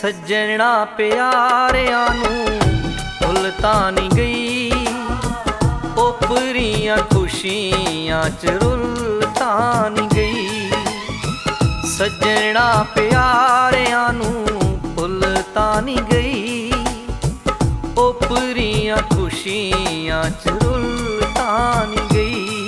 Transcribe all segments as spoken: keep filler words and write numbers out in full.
सज्जणा प्यारियां नूं भुल तां नी गई, ओपरियां खुशियां च रुल तां नी गई। सज्जणा प्यारियां नूं भुल तां नी गई, ओपरियां खुशियां च रुल तां नी गई।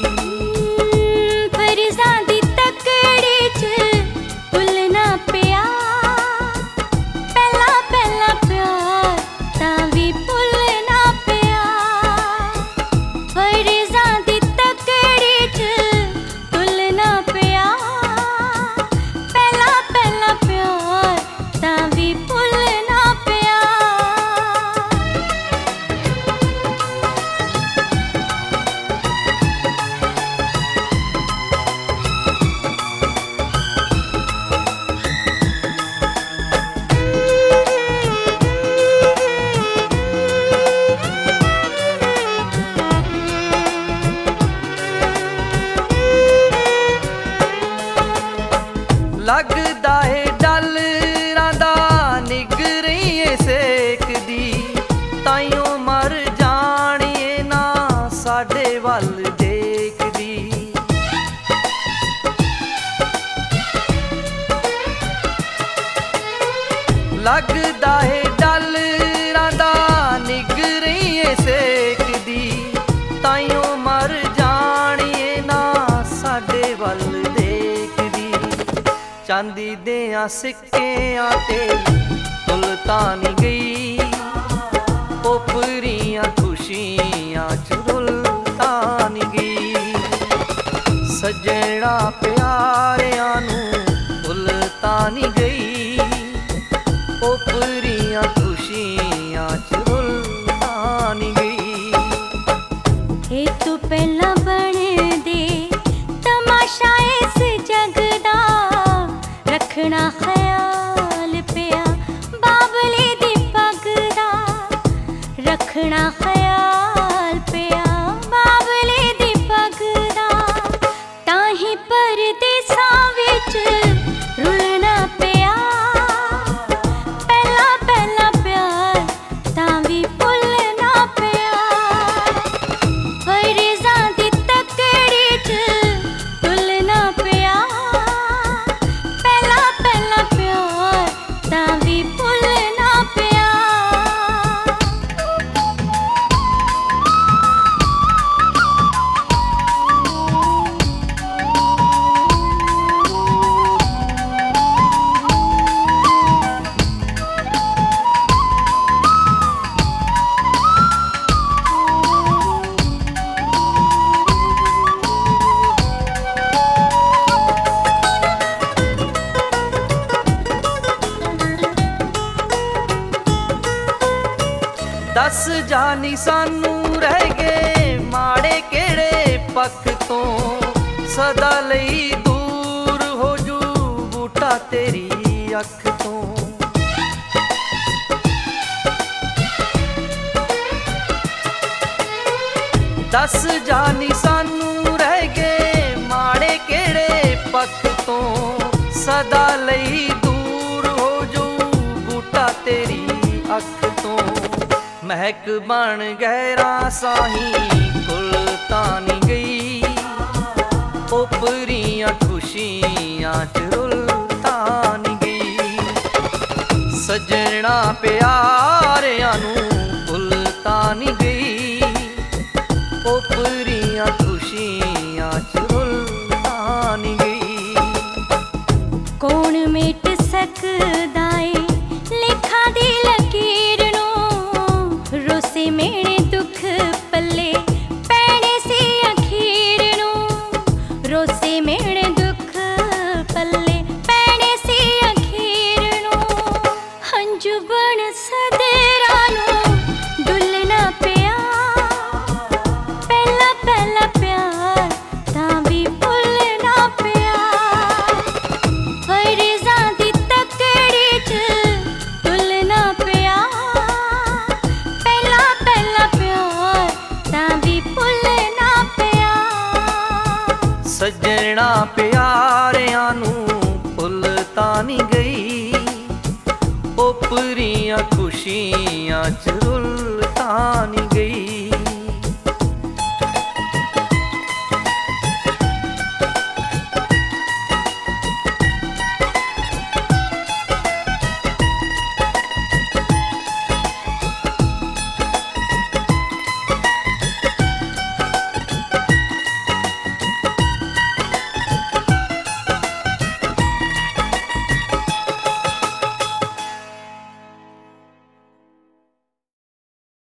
लगदा है डलरां दा निगरिए सेकदी, ताइयों मर जानिए ना साडे वल देखदी। लगदा है डलरां दा निगरिए सेकदी, ताइयों मर जानिए ना साडे वल चांदी देयां सिक्कियां ते भुल तां नी गई, ओपरियां खुशियां च रुल तां नी गई। सज्जणा प्यारियां नूं भुल तां नी गई, ओपरियां खुशियां च रुल तां नी गई। ए तू पहला बन दे तमाशा इस जग दा, रखना ख्याल पिया बाबले दी पग दा, रखना ख्याल पिया बाबले दी पग दा। ताही परदेसां विच रुलना पिया, पहला पहला प्यार तां भी भुलना पिया। फरेज़ां दी तकड़ी च तुलना पिया, दस जानी सानू रह गए माड़े केड़े पक तो, सदा लई दूर हो जू बूटा तेरी अख तो। दस जानी सानू रह गए माड़े केड़े पक तो, सदा लई दूर हो जू बूटा तेरी अख तो। महक बन गहरा साही कुल तां नी गई, ओपरियां खुशियां च रुल तां नी गई। सज्जणा प्यारियां नूं भुल तां नी गई, ओपरियां खुशियां च रुल तां नी गई। कौन मिट सकदा ए लेखा दी लकीर नूं, रोसे मेरे दुख पल्ले पैणे सी अखीर नूं। रोसे मेरे दुख पल्ले पैणे सी अखीर नूं। हंजू बन सदरा नूं डुलना पिया, पहला पहला प्यार तां भी भुलना पिया। फरेज़ां दी तकड़ी च तुलना पिया, पहला पहला प्यार तां भी भुलना पिया। सज्जणा प्यारियां नूं भुल तां नी गई, ओप खुशियां खुशियां च रुलता नी